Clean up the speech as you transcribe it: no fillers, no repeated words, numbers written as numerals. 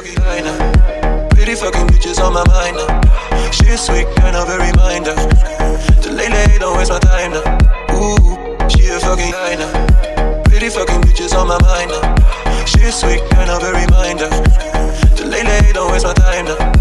fucking diner. Pretty fucking bitches on my mind now. She's sweet, kind of a reminder. To lay, don't waste my time now. Ooh, she a fucking diner. Pretty fucking bitches on my mind now. She's sweet, kind of a reminder. To lay, don't waste my time now.